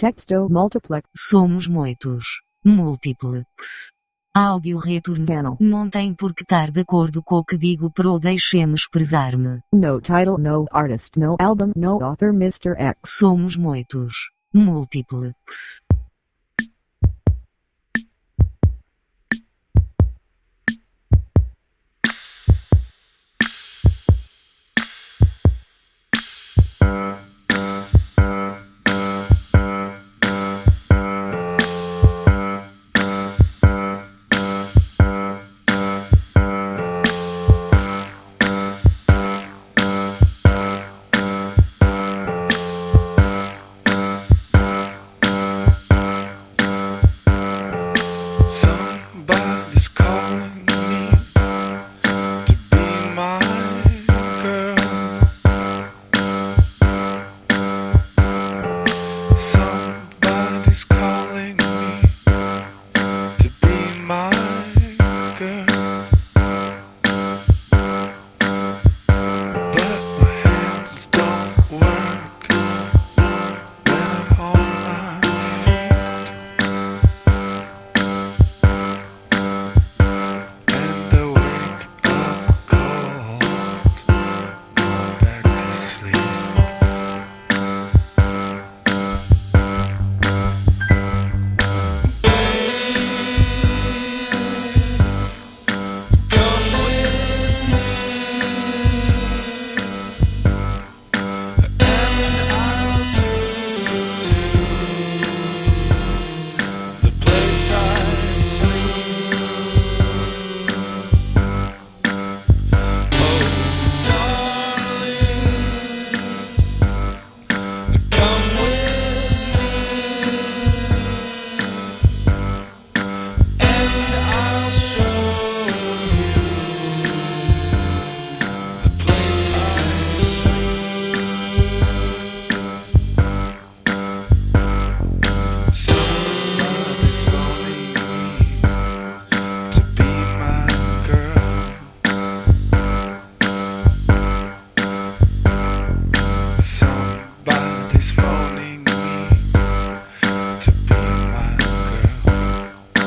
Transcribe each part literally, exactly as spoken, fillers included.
Texto multiplex. Somos muitos. Múltiplex. Áudio retorno. Channel. Não tem por que estar de acordo com o que digo pro deixe-me expressar-me. No title, no artist, no album, no author, mister X. Somos muitos. Múltiplex. Somebody's calling me to be my girl. Somebody's calling me to be my girl. But my hands don't work when I'm on my feet. And I wake up cold, going back to sleep. Come with me, and I'll take you to the place I sleep. Oh, darling, come with me, and I'll show you the place I sleep. Somebody's phoning me to be my girl. Somebody's phoning me to be my girl.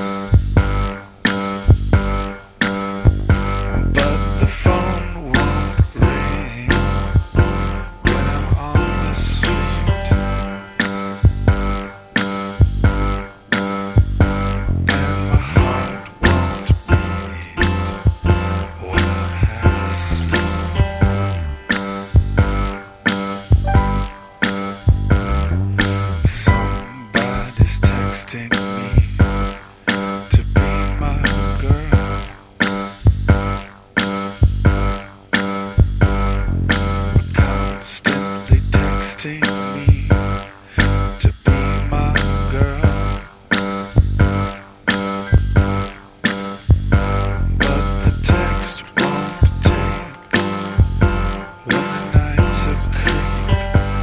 But the phone won't ring when I'm on the street. And my heart won't beat when I'm half asleep. Somebody's texting me to be my girl. Constantly texting me to be my girl. But the text won't take when the nights are creep.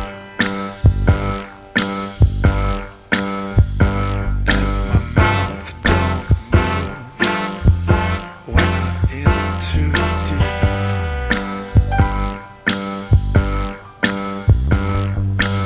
And my mouth don't move when I'm in too deep.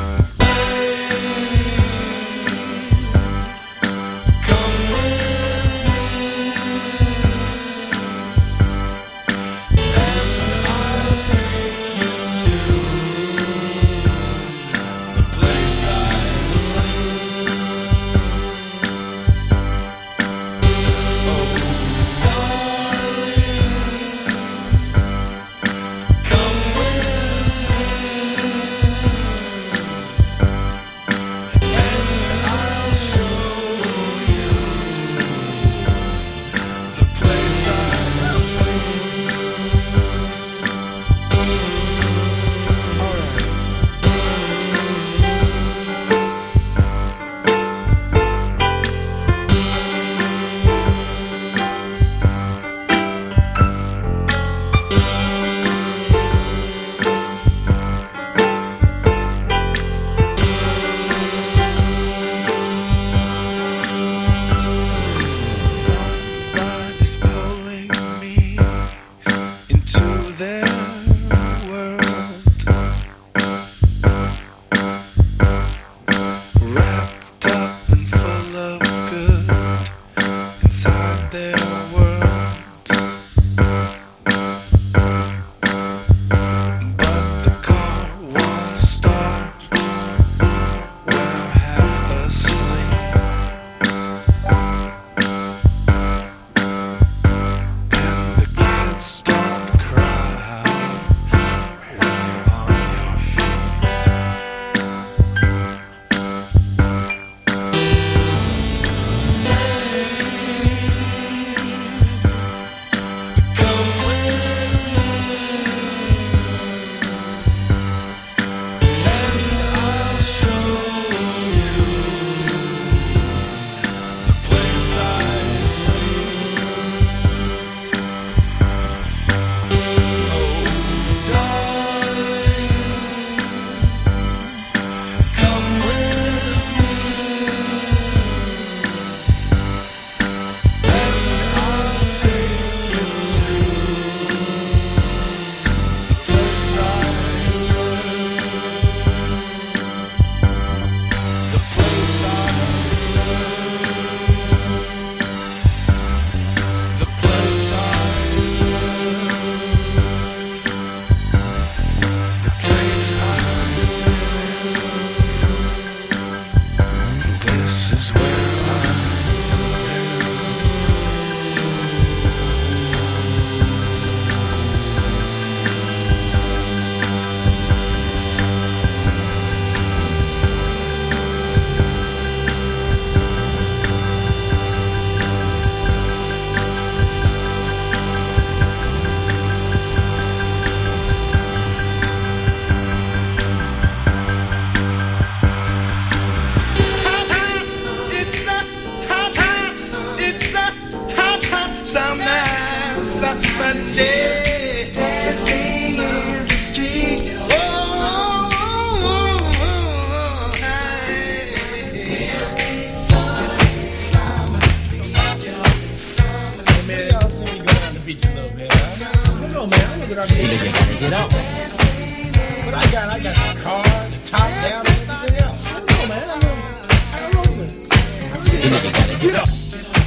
get up. But I got, I got the car, the top down, and everything else. I know, man. I know. I know. You nigga gotta get up.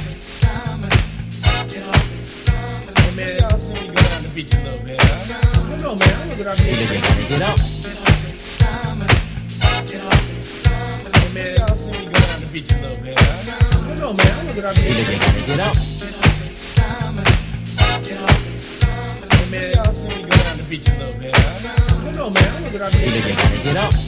Hey, man, y'all see me go down the beach a little bit, huh? I know, man. I know what I'm doing. You nigga gotta get up. Hey, man, y'all see me go down the beach a little bit, huh? I know, man. I know what I'm doing. You nigga gotta get up. Hey, man, y'all see me go down the beach a little bit, huh? I know, man. I know what I'm doing. You nigga gotta get up.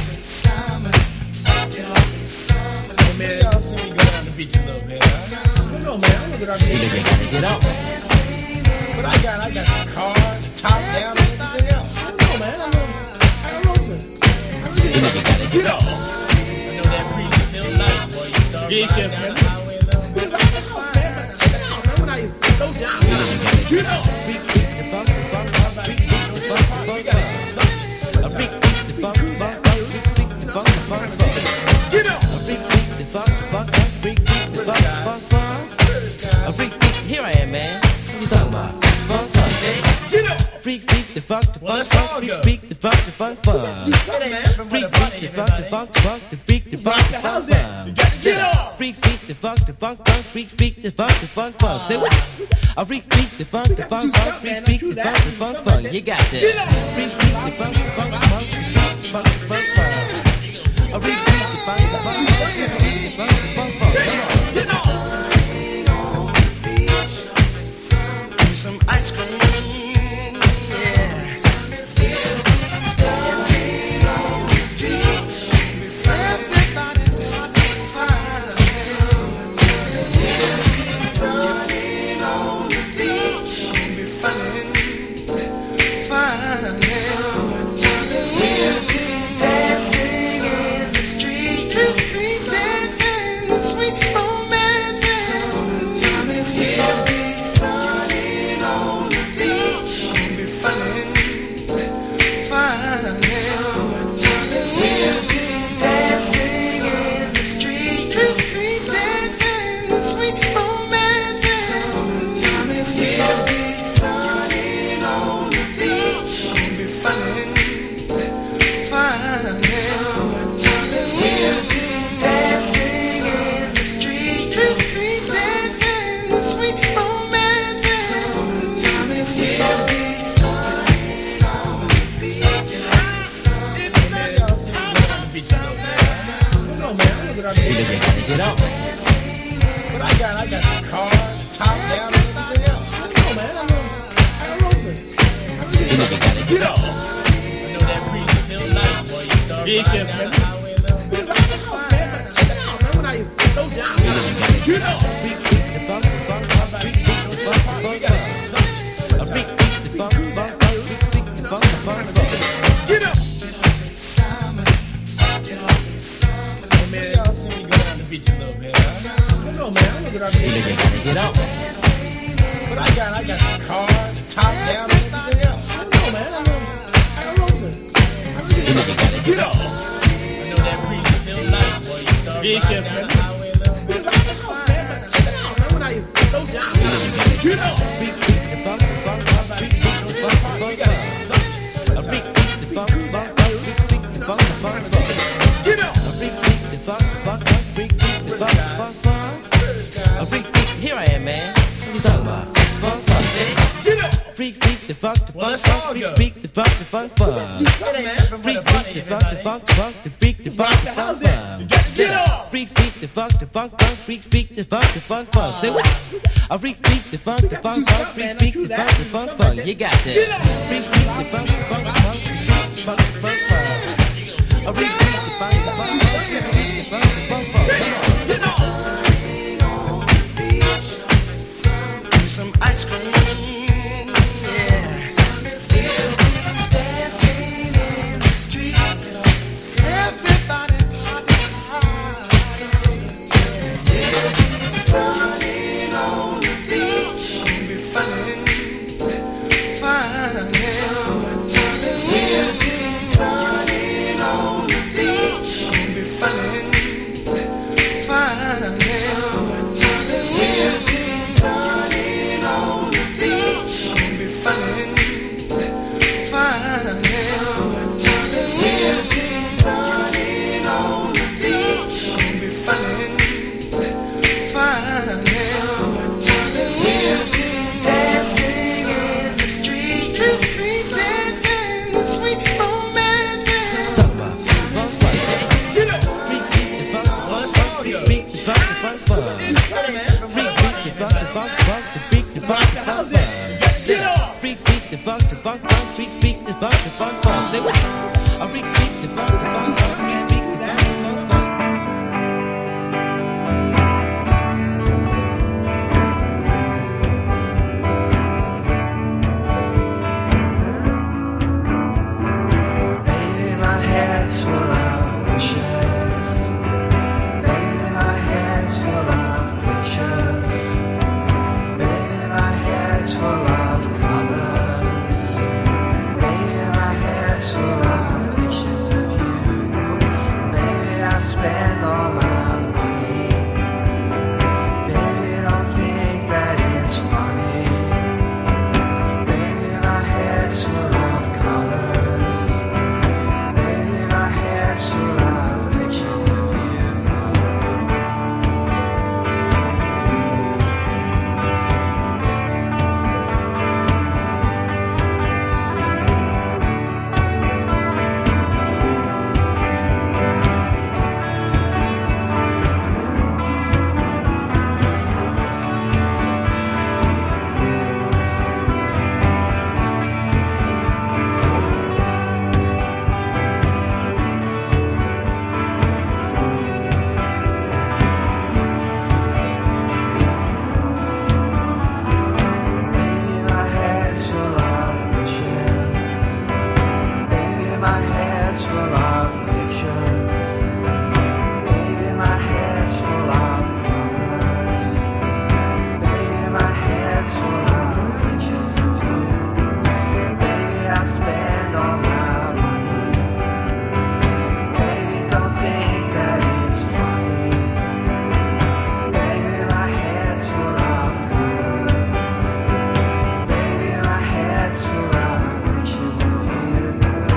Hey, man, y'all see me go down the beach a little bit, huh? I know, man. I know what I'm doing. You nigga gotta get up. But I got, I got the car, the top down, and everything else. I know, man. I know. I know. You nigga gotta get up. I know that breeze feel nice, boy. You start yeah, riding down the highway a little bit. Check it out, man. When I go down, get up. Freak, freak, the funk, the funk, freak, freak, the funk, the funk, a freak, freak, the funk, the funk, freak, freak, the funk, the funk, get up. A freak, freak, the funk, the funk, freak, freak, the funk, the funk, a freak, freak. Here I am, man. What you talking about? Funk, funk, get up. Freak, freak, the funk, the funk, freak, freak, the funk, the funk, funk. Freak, freak, the funk, the funk, the funk, the freak, the funk, the funk, funk. Get up. Freak, freak, the funk, the funk, funk, freak, freak, the funk, the funk, funk. Say what? A freak, freak, the funk, the funk, funk, freak, freak, the funk, the funk, funk. You got it. Freak, freak, the funk, the funk, funk, freak, freak, the funk, the funk, funk. A freak, freak, the funk, the funk, funk, freak, freak, the funk, the funk, funk. Come on, sit on. Give me some ice cream. Get up. But I got, I got the car, the top down, and everything else. I know, man. I know. I know. You nigga gotta get up. I know that breeze feel nice, boy. You start riding down the highway a little bit. Check it out, man. When I go down, get up. Freak, freak, the funk, the funk, freak, freak, the funk, the funk, a freak, freak, the funk, the funk, freak, freak, the funk, the funk, funk. Get up. Hey, man, y'all see me go down the beach a little bit, huh? I know, man. I know what I'm doing. You nigga gotta get up. But I got, I got the car, the top down, and everything else. I know, man. I know. I know. You nigga gotta get up. I know that breeze feel nice, boy. You start riding down the highway a little bit. Check it out, man. When I go down, get up. Freak, freak, the funk, the funk, freak, freak, the funk, the funk, a freak, freak, the funk, the funk, freak, freak, the funk, the funk, get up. A freak, freak, the funk, the funk, freak, freak, the funk, the funk, funk. A freak, freak. Here I am, man. What you talking about? Funk, funk, get up. Freak, freak, the funk, the funk, freak, freak, the funk, the funk, funk. Freak, freak, the funk, the funk, funk, the freak, the funk, the funk, funk. Get up. Freak, freak, the funk, the funk, funk, freak, freak, the funk, the funk, funk. Say what? A freak, freak, the funk, the funk, funk, freak, freak, the funk, the funk, funk. You got it. Freak, freak, the funk, the funk, funk, freak, freak, the funk, the funk, funk. A freak, freak, the funk, the funk, funk, freak, freak, the funk, the funk, funk. Come on, sit on. Give me some ice cream. Fine, yeah. head's full of wishes. Baby, my head's full of pictures. Baby, my head's full of colors. Baby, my head's full of pictures of you. Baby, I spend all my money. Baby, don't think that it's funny. Baby, my head's full of colors. Baby, my head's full of pictures of you. Baby, my head's full of wishes. Baby, my head's full of pictures. Baby, my head's full of colors. Baby, my head's full of pictures of you. Baby, I spend all my money. Baby, don't think that it's funny. Baby, my head's full of colors. Baby, my head's full of pictures of you.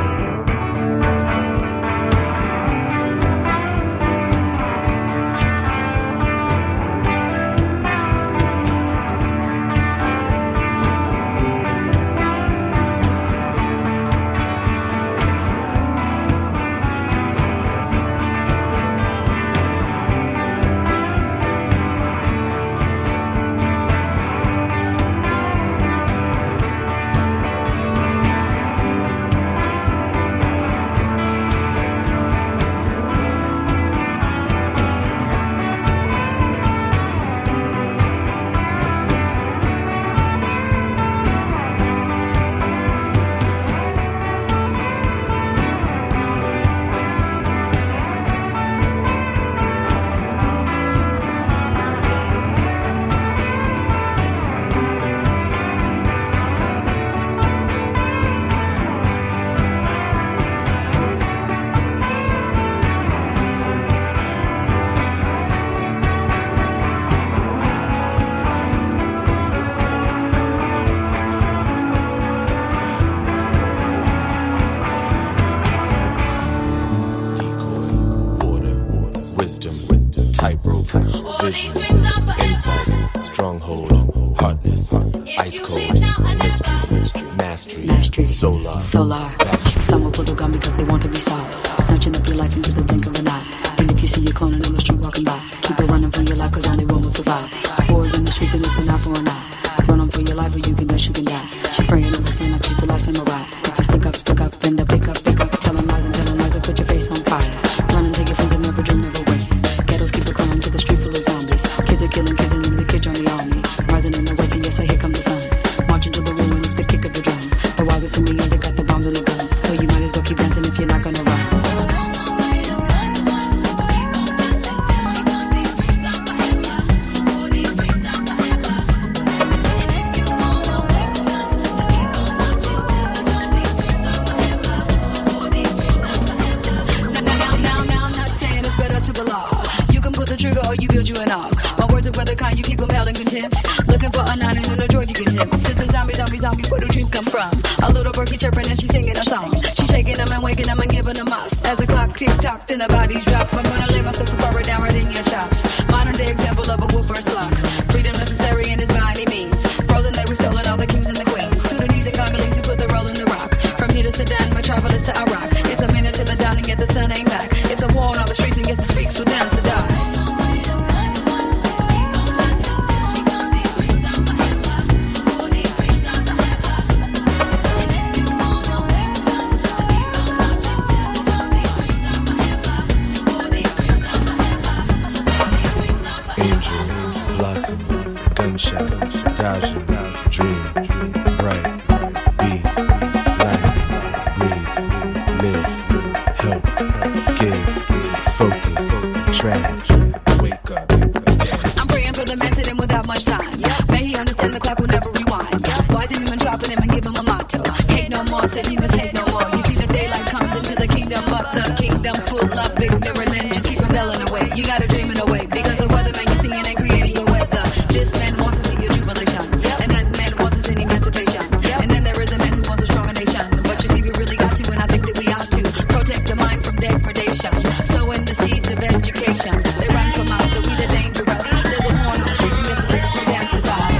Wisdom, tightrope, vision, insight, stronghold, heartless, ice cold, mystery, mastery, Mastery. solar, Solar. battery. Some will pull the gun because they want to be sauced. Snatching up your life into the blink of an eye. And if you see your cloning on the street walking by, keep it running for your life cause only one will survive. Wars in the streets and it's an eye for an eye. Run on for your life or you can dance, you can die. She's spraying on the scene like she's the last samurai. It's a stick up, stick up, and a pick up, pick up. Telling lies and telling lies and put your face on fire. Run and take your friends and never dream, never win. Ghettos keep it crying to the street full of zombies. Kids are killing kids and the kids join the army. Rising and awakening, yes, I hear come the suns. Marching to the ruin with the kick of the drum. The wisest in me, and they got the bombs and the guns. So you might as well keep dancing if you're not gonna run. Trigger or you build you an arc. My words are rather kind, you keep them held in contempt. Looking for a nine and a droid you can tempt. Just a zombie, zombie, zombie, where do dreams come from? A little bird keep chirping and she's singing a song. She's shaking them and waking them and giving them us. As the clock tick-tock and the bodies drop, I'm gonna lay myself far down right in your chops. Modern day example of a wolf first flock. Freedom necessary and it's by any means. Frozen they were stolen all the kings and the queens. Sudanese and Congolese who put the roll in the rock. From here to Sudan, metropolis to Iraq. It's a minute to the dawn and yet the sun ain't back. It's a war on all the streets and yes, it's freaks will dance to die. gunshot, dodging, dream, bright, be, life, breathe, live, help, give, focus, trance, wake up, dance. I'm praying for the man sitting without much time. May he understand the clock will never rewind. Wise him and sharpen him and give him a motto. Hate no more, said he must hate no more. You see the daylight comes into the kingdom, but the kingdom's full of ignorant men. Just keep rebelling away. You gotta dream it away because the weatherman you're seeing ain't creating your weather. This man wants to see your jubilation, and that man wants to see emancipation. And then there is a man who wants a stronger nation. But you see, we really got to, and I think that we ought to protect the mind from degradation. Sowing the seeds of education. They run from us, so we the dangerous. There's a war on the streets, and just a fix for them to die.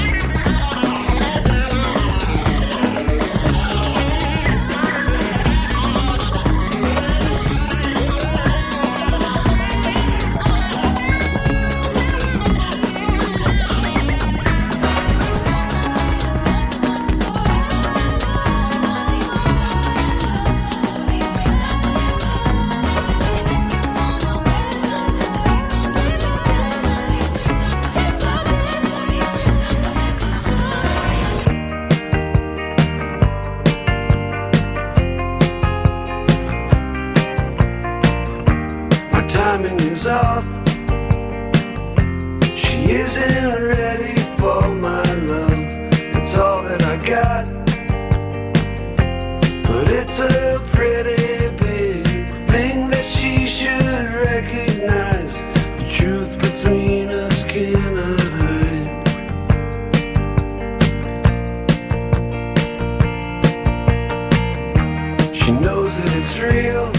Timing is off. She isn't ready for my love. It's all that I got, but it's a pretty big thing that she should recognize. The truth between us cannot hide. She knows that it's real.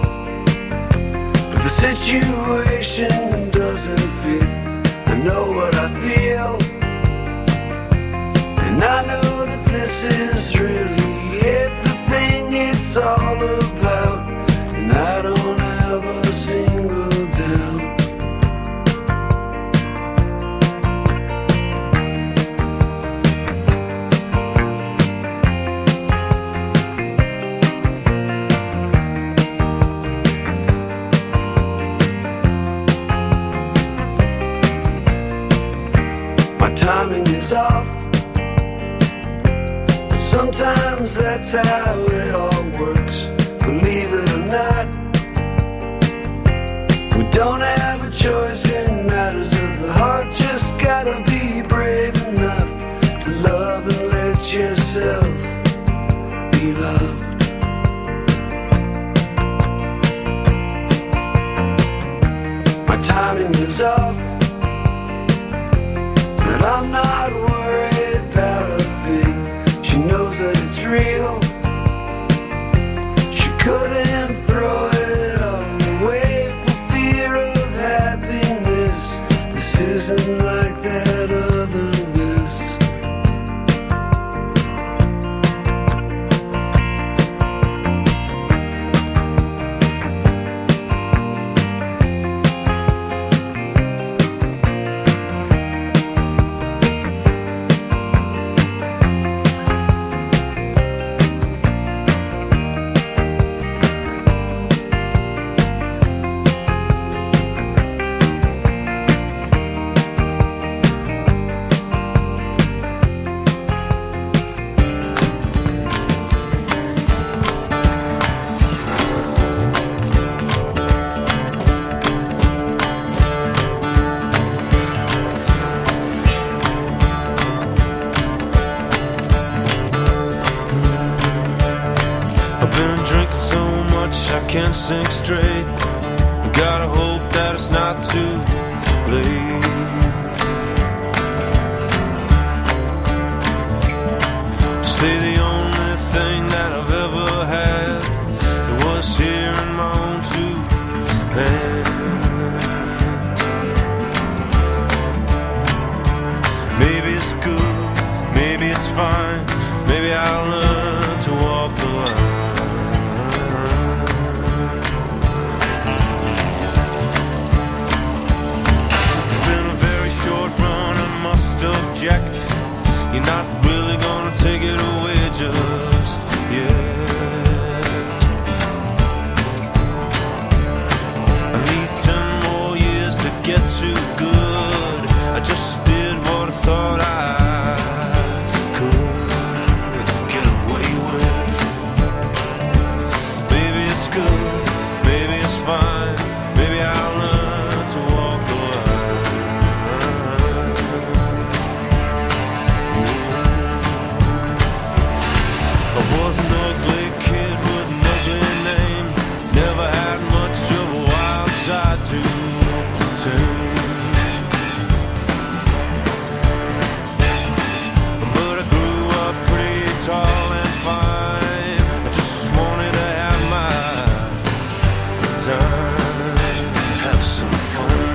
The situation doesn't fit. I know what I feel, and I know that this is really it, the thing it's all about, and I don't have a single doubt. Timing is off, but sometimes that's how it all works. Believe it or not, we don't have a choice in matters of the heart. Just gotta be brave enough to love and let yourself be loved. My timing is off, but I'm not worried about a thing. She knows that it's real. She couldn't throw it all away for fear of happiness. This isn't like that other mess. Can't think straight. Gotta hope that it's not too late. To say the only thing that I've ever had, it was here in my own two hands. Maybe it's good, maybe it's fine, maybe I'll learn to walk the line. Object. You're not really gonna take it away just yet. I need ten more years to get too good. I just did what I thought I could get away. too too. But I grew up pretty tall and fine. I just wanted to have my time, have some fun.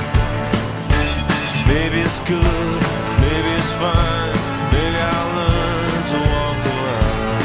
Maybe it's good, maybe it's fine. Maybe I'll learn to walk the line.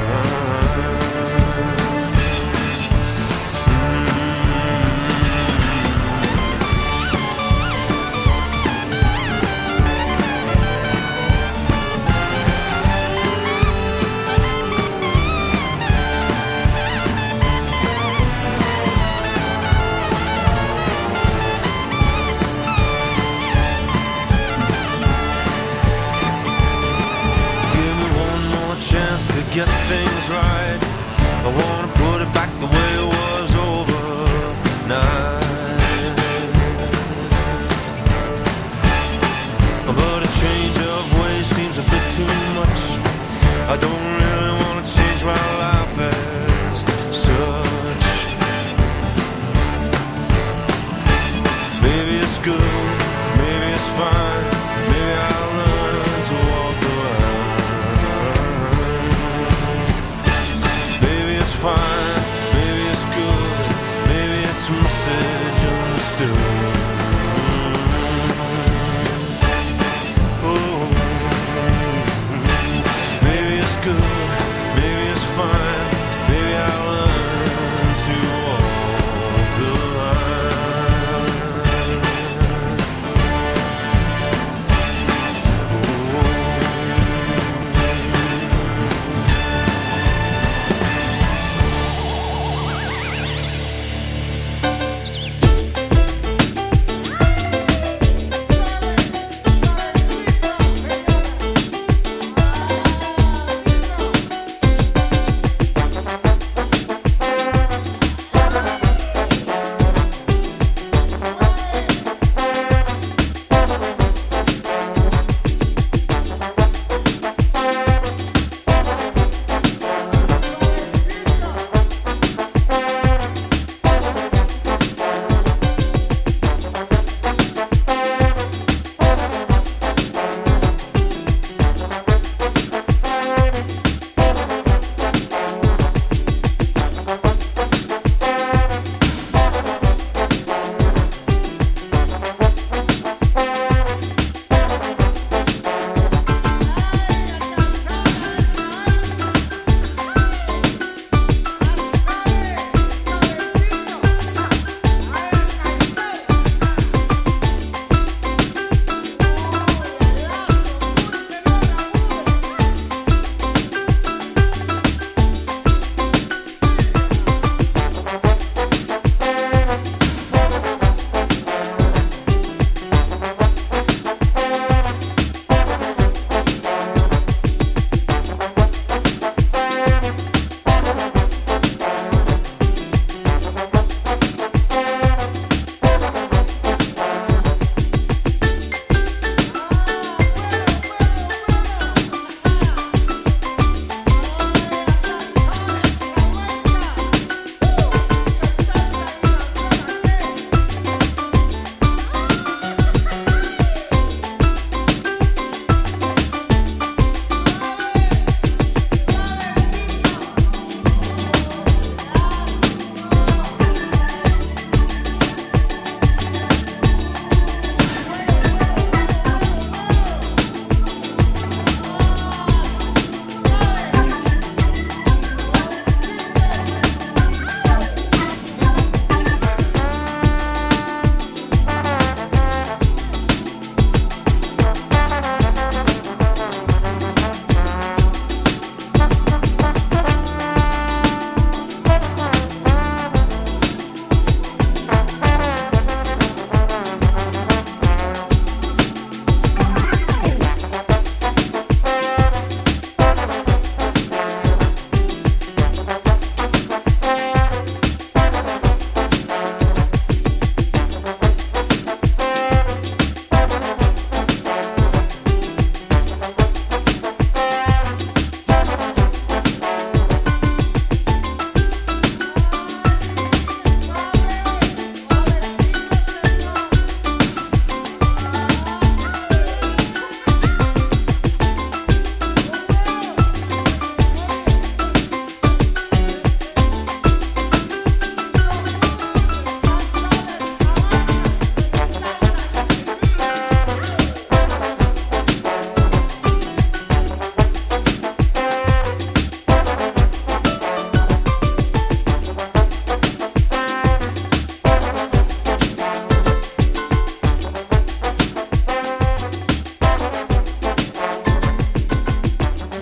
Chance to get things right. I wanna put it back the way it was overnight. But a change of ways seems a bit too much. I don't really wanna change my life as such. Maybe it's good, maybe it's fine. Maybe I'll learn to walk the line. Fine, maybe it's good, maybe it's a message understood. Oh, maybe it's good, maybe it's fine, maybe I'll learn to walk the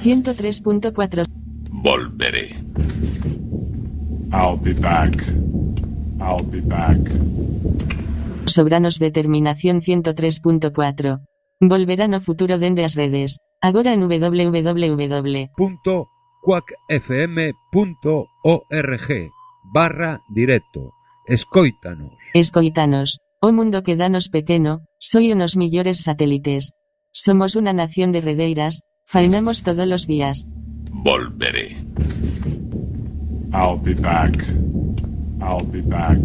ciento tres punto cuatro. Volveré. I'll be back. I'll be back. Sobranos Determinación ciento tres punto cuatro. Volverá no futuro dende as redes. Agora en www. .quackfm.org barra directo. Escoítanos. Escoítanos. O mundo que danos pequeno, soy unos millores satélites. Somos una nación de redeiras, faenamos todos los días. Volveré. I'll be back. I'll be back.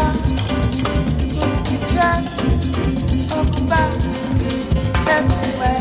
Everywhere.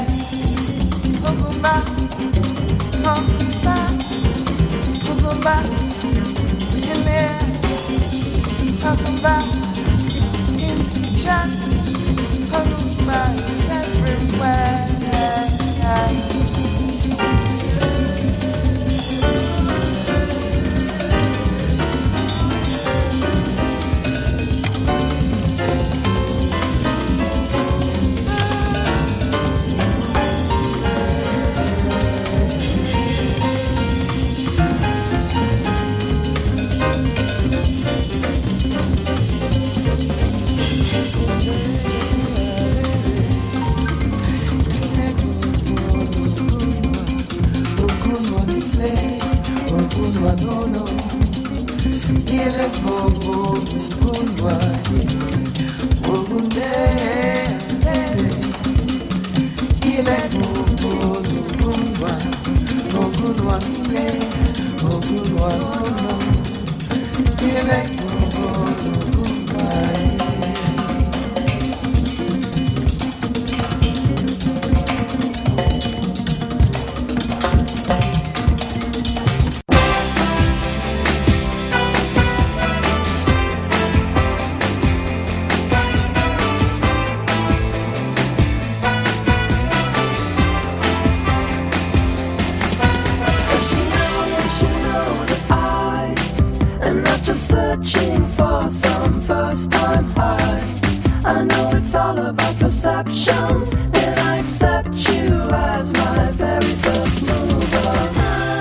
Searching for some first time high. I know it's all about perceptions, and I accept you as my very first mover.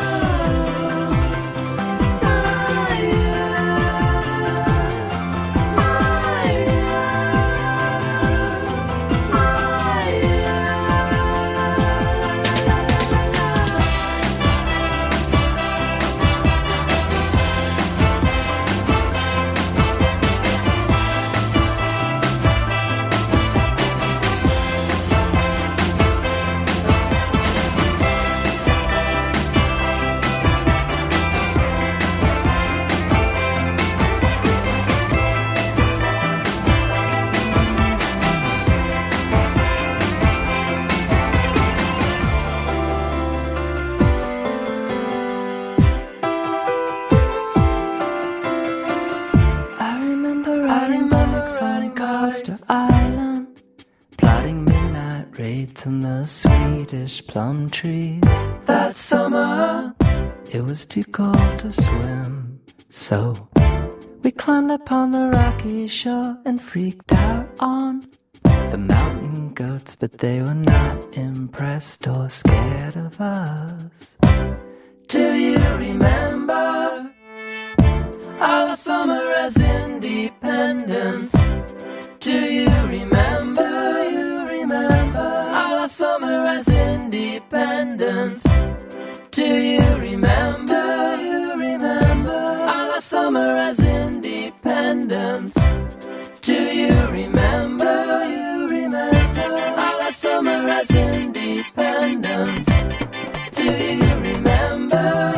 Island, plotting midnight raids on the Swedish plum trees. That summer, it was too cold to swim, so we climbed upon the rocky shore and freaked out on the mountain goats, but they were not impressed or scared of us. Do you remember our summer as independence? Do you remember? Do you remember our summer as independence? Do you remember? Do you remember our summer as independence? Do you remember? Do you remember our summer as independence? Do you remember?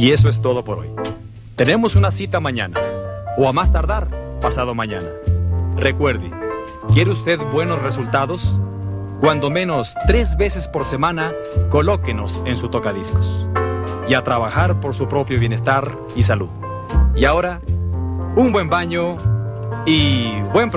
Y eso es todo por hoy. Tenemos una cita mañana, o a más tardar, pasado mañana. Recuerde, ¿quiere usted buenos resultados? Cuando menos tres veces por semana, colóquenos en su tocadiscos. Y a trabajar por su propio bienestar y salud. Y ahora, un buen baño y buen